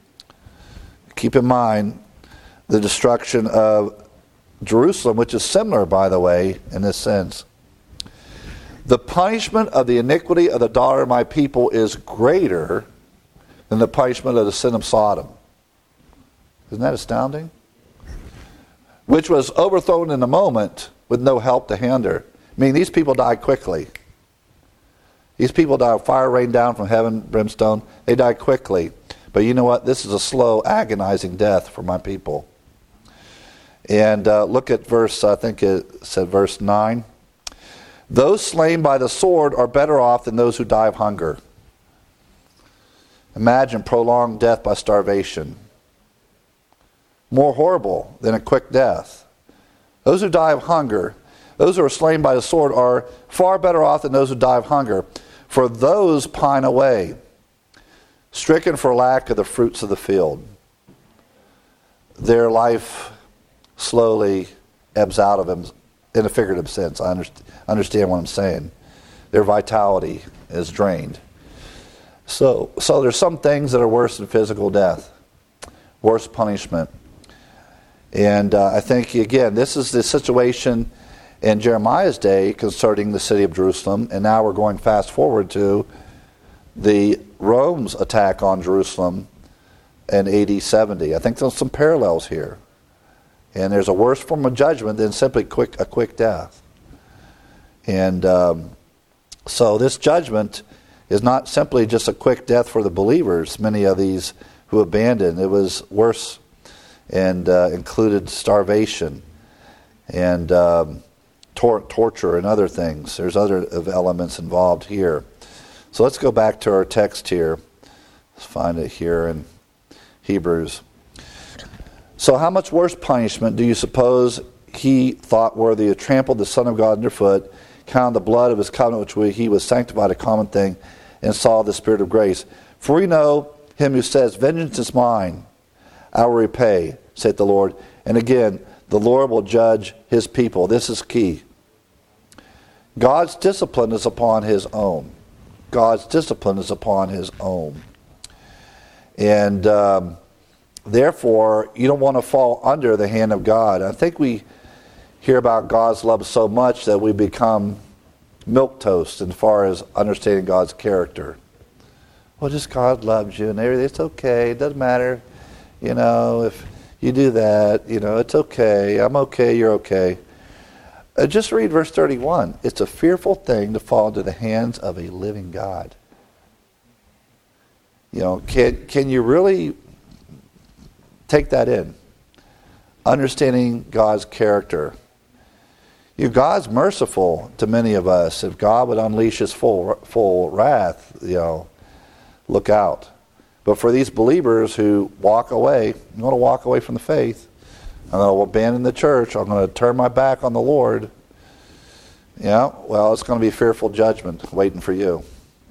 Keep in mind the destruction of Jerusalem, which is similar, by the way, in this sense. The punishment of the iniquity of the daughter of my people is greater than the punishment of the sin of Sodom. Isn't that astounding? Which was overthrown in a moment with no help to hinder. I mean, these people died quickly. These people died, fire rained down from heaven, brimstone. They died quickly. But you know what? This is a slow, agonizing death for my people. And uh, look at verse, I think it said verse nine. Those slain by the sword are better off than those who die of hunger. Imagine prolonged death by starvation. More horrible than a quick death. Those who die of hunger, those who are slain by the sword, are far better off than those who die of hunger. For those pine away, stricken for lack of the fruits of the field. Their life slowly ebbs out of them in a figurative sense. I understand, understand what I'm saying. Their vitality is drained. So, so there's some things that are worse than physical death, worse punishment. And uh, I think, again, this is the situation in Jeremiah's day concerning the city of Jerusalem, and now we're going fast forward to the Rome's attack on Jerusalem in A D seventy. I think there's some parallels here. And there's a worse form of judgment than simply quick a quick death. And um, so this judgment is not simply just a quick death for the believers, many of these who abandoned. It was worse and uh, included starvation and um, tor- torture and other things. There's other elements involved here. So let's go back to our text here. Let's find it here in Hebrews. So how much worse punishment do you suppose he thought worthy to trample the Son of God underfoot, count the blood of his covenant which he was sanctified a common thing, and saw the Spirit of grace? For we know him who says, vengeance is mine, I will repay, saith the Lord. And again, the Lord will judge his people. This is key. God's discipline is upon his own. God's discipline is upon his own. And um, therefore, you don't want to fall under the hand of God. I think we hear about God's love so much that we become milquetoast as far as understanding God's character. Well, just God loves you and everything. It's okay. It doesn't matter. You know, if you do that, you know, it's okay. I'm okay. You're okay. Uh, just read verse thirty-one. It's a fearful thing to fall into the hands of a living God. You know, can can you really take that in? Understanding God's character. You know, God's merciful to many of us. If God would unleash his full full wrath, you know, look out. But for these believers who walk away, I'm going to walk away from the faith. I'm going to abandon the church. I'm going to turn my back on the Lord. Yeah, well, it's going to be fearful judgment waiting for you.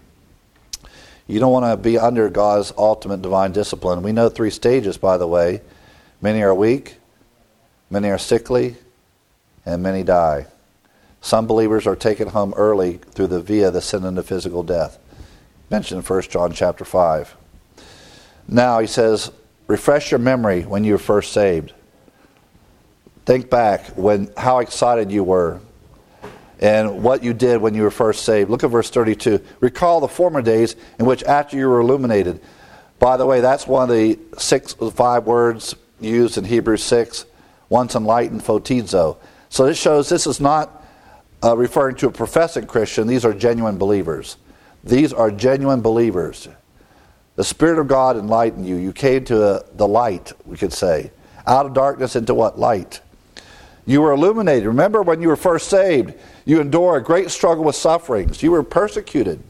You don't want to be under God's ultimate divine discipline. We know three stages, by the way. Many are weak, many are sickly, and many die. Some believers are taken home early through the via the sin into physical death. Mentioned in First John chapter five. Now he says, refresh your memory when you were first saved. Think back when how excited you were and what you did when you were first saved. Look at verse thirty-two. Recall the former days in which after you were illuminated. By the way, that's one of the six, five words used in Hebrews six. Once enlightened, photizo. So this shows this is not uh, referring to a professing Christian. These are genuine believers. These are genuine believers. The Spirit of God enlightened you. You came to a, the light, we could say. Out of darkness into what? Light. You were illuminated. Remember when you were first saved, you endured a great struggle with sufferings. You were persecuted.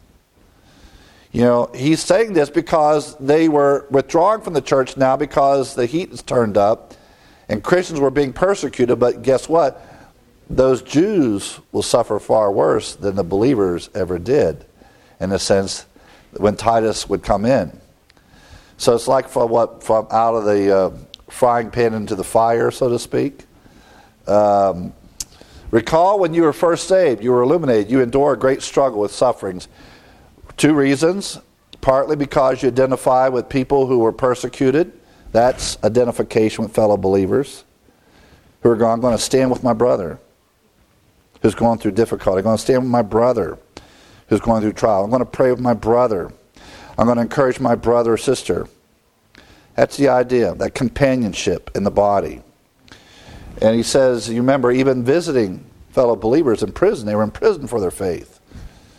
You know, he's saying this because they were withdrawing from the church now because the heat is turned up and Christians were being persecuted. But guess what? Those Jews will suffer far worse than the believers ever did, in a sense, when Titus would come in. So it's like from what from out of the uh, frying pan into the fire, so to speak. Um, recall when you were first saved, you were illuminated, you endured a great struggle with sufferings. Two reasons. Partly because you identify with people who were persecuted. That's identification with fellow believers who are going, I'm going to stand with my brother who's going through difficulty. I'm going to stand with my brother who's going through trial. I'm going to pray with my brother. I'm going to encourage my brother or sister. That's the idea, that companionship in the body. And he says, you remember, even visiting fellow believers in prison, they were in prison for their faith.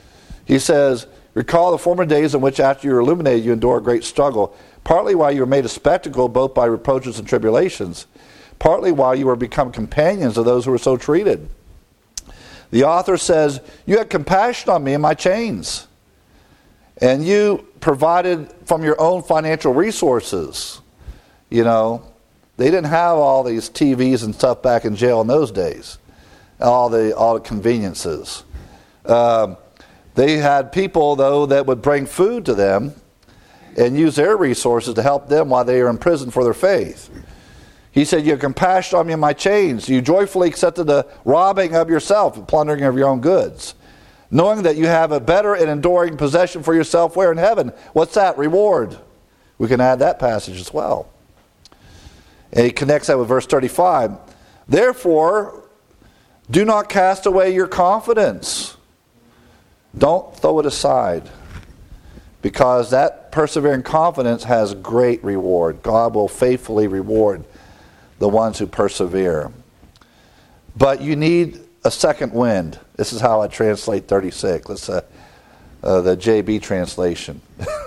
He says, recall the former days in which after you were illuminated you endure a great struggle, partly while you were made a spectacle both by reproaches and tribulations, partly while you were become companions of those who were so treated. The author says, you had compassion on me in my chains, and you provided from your own financial resources. You know, they didn't have all these T Vs and stuff back in jail in those days, all the all the conveniences. Um, they had people, though, that would bring food to them and use their resources to help them while they were in prison for their faith. He said, you have compassion on me in my chains. You joyfully accepted the robbing of yourself and plundering of your own goods, knowing that you have a better and enduring possession for yourself where in heaven. What's that? Reward. We can add that passage as well. And he connects that with verse thirty-five. Therefore, do not cast away your confidence. Don't throw it aside, because that persevering confidence has great reward. God will faithfully reward the ones who persevere. But you need a second wind. This is how I translate thirty-six. Let's uh, uh, the J B translation.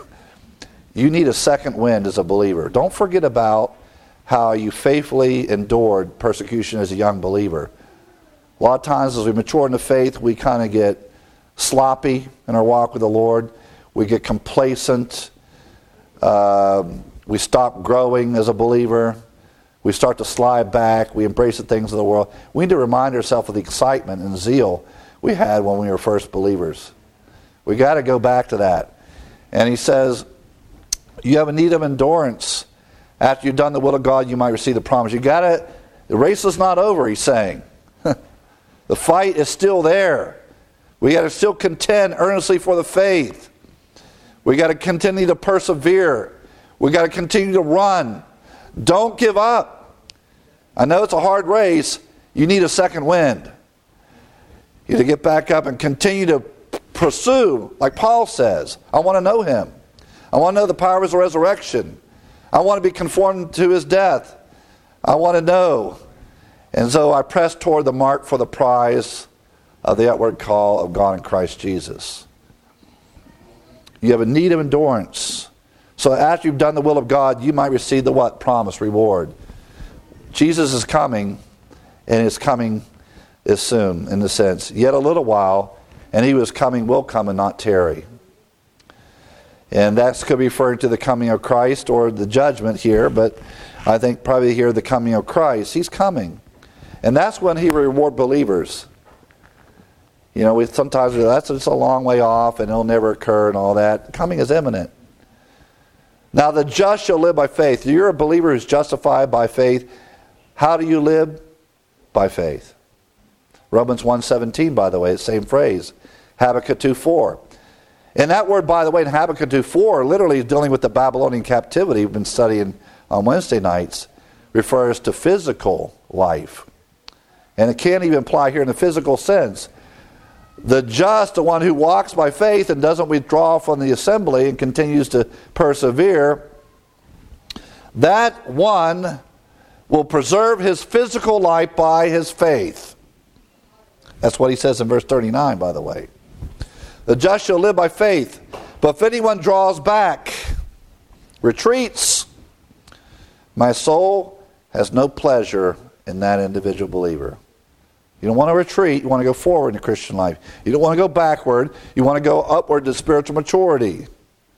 You need a second wind as a believer. Don't forget about how you faithfully endured persecution as a young believer. A lot of times as we mature in the faith, we kind of get sloppy in our walk with the Lord. We get complacent. Uh, we stop growing as a believer. We start to slide back. We embrace the things of the world. We need to remind ourselves of the excitement and zeal we had when we were first believers. We got to go back to that. And he says, you have a need of endurance. After you've done the will of God, you might receive the promise. You got to, the race is not over, he's saying. The fight is still there. We got to still contend earnestly for the faith. We got to continue to persevere. We got to continue to run. Don't give up. I know it's a hard race. You need a second wind. You need to get back up and continue to pursue, like Paul says. I want to know him. I want to know the power of his resurrection. I want to be conformed to his death. I want to know. And so I press toward the mark for the prize of the upward call of God in Christ Jesus. You have a need of endurance. So after you've done the will of God, you might receive the what? Promise, reward. Jesus is coming, and his coming is soon, in the sense. Yet a little while, and he who is coming will come and not tarry. And that's could be referring to the coming of Christ or the judgment here, but I think probably here the coming of Christ. He's coming. And that's when he will reward believers. You know, we sometimes that's just a long way off and it'll never occur and all that. Coming is imminent. Now the just shall live by faith. You're a believer who's justified by faith. How do you live? By faith. Romans one seventeen, by the way, the same phrase. Habakkuk two four. And that word, by the way, in Habakkuk two four, literally is dealing with the Babylonian captivity we've been studying on Wednesday nights, refers to physical life. And it can't even apply here in the physical sense. The just, the one who walks by faith and doesn't withdraw from the assembly and continues to persevere, that one will preserve his physical life by his faith. That's what he says in verse thirty-nine, by the way. The just shall live by faith. But if anyone draws back, retreats, my soul has no pleasure in that individual believer. You don't want to retreat. You want to go forward in the Christian life. You don't want to go backward. You want to go upward to spiritual maturity.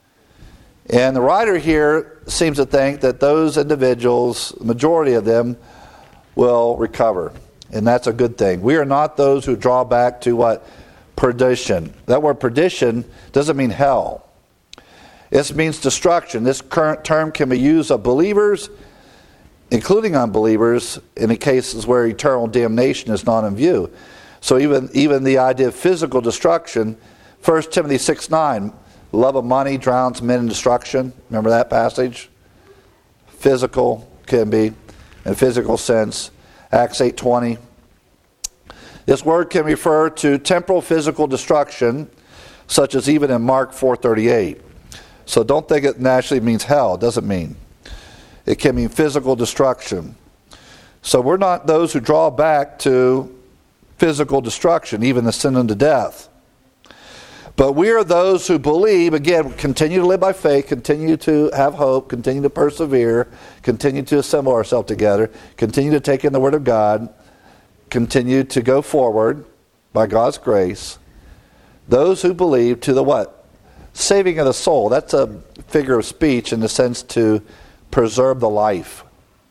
And the writer here seems to think that those individuals, the majority of them, will recover. And that's a good thing. We are not those who draw back to what? Perdition. That word perdition doesn't mean hell. It means destruction. This current term can be used of believers, including unbelievers, in the cases where eternal damnation is not in view. So even, even the idea of physical destruction, First Timothy six nine, love of money drowns men in destruction. Remember that passage? Physical can be, in a physical sense. Acts eight twenty. This word can refer to temporal physical destruction, such as even in Mark four thirty-eight. So don't think it naturally means hell. It doesn't mean. It can mean physical destruction. So we're not those who draw back to physical destruction, even the sin unto death. But we are those who believe, again, continue to live by faith, continue to have hope, continue to persevere, continue to assemble ourselves together, continue to take in the Word of God, continue to go forward by God's grace. Those who believe to the what? Saving of the soul. That's a figure of speech in the sense to preserve the life.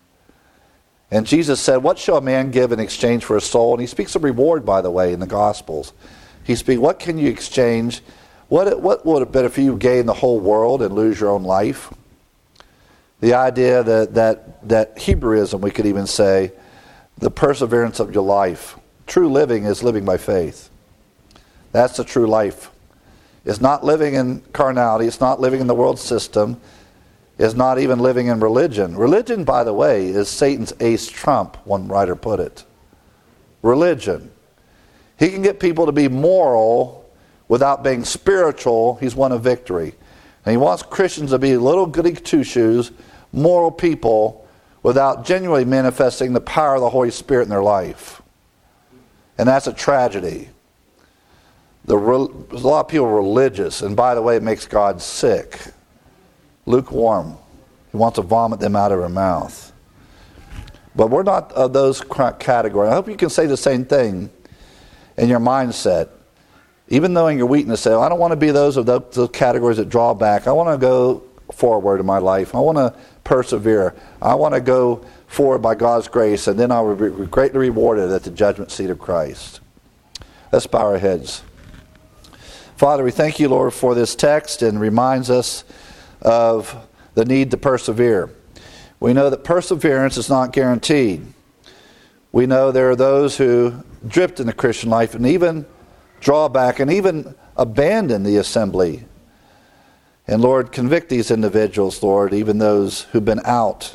And Jesus said, what shall a man give in exchange for a soul? And he speaks of reward, by the way, in the Gospels. He speaks, what can you exchange? What, what would it be if you gain the whole world and lose your own life? The idea that, that, that Hebrewism, we could even say, the perseverance of your life. True living is living by faith. That's the true life. It's not living in carnality. It's not living in the world system. It's not even living in religion. Religion, by the way, is Satan's ace trump, one writer put it. Religion. He can get people to be moral without being spiritual. He's won a victory. And he wants Christians to be little goody two-shoes, moral people, without genuinely manifesting the power of the Holy Spirit in their life. And that's a tragedy. The, there's a lot of people religious, and by the way, it makes God sick. Lukewarm. He wants to vomit them out of her mouth. But we're not of those categories. I hope you can say the same thing in your mindset. Even knowing your weakness, say, I don't want to be those of those, those categories that draw back. I want to go forward in my life. I want to persevere. I want to go forward by God's grace, and then I will be greatly rewarded at the judgment seat of Christ. Let's bow our heads. Father, we thank you, Lord, for this text, and reminds us of the need to persevere. We know that perseverance is not guaranteed. We know there are those who drift in the Christian life and even draw back and even abandon the assembly. And Lord, convict these individuals, Lord, even those who've been out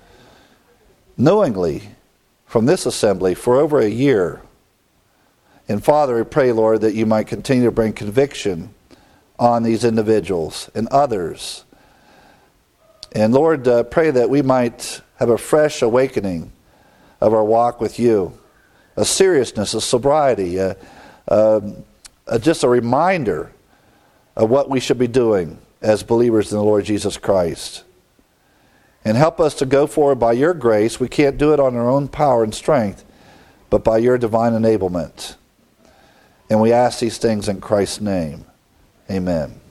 knowingly from this assembly for over a year. And Father, we pray, Lord, that you might continue to bring conviction on these individuals and others. And Lord, uh, pray that we might have a fresh awakening of our walk with you, a seriousness, a sobriety, a, a, a, just a reminder of what we should be doing as believers in the Lord Jesus Christ. And help us to go forward by your grace. We can't do it on our own power and strength, but by your divine enablement. And we ask these things in Christ's name. Amen.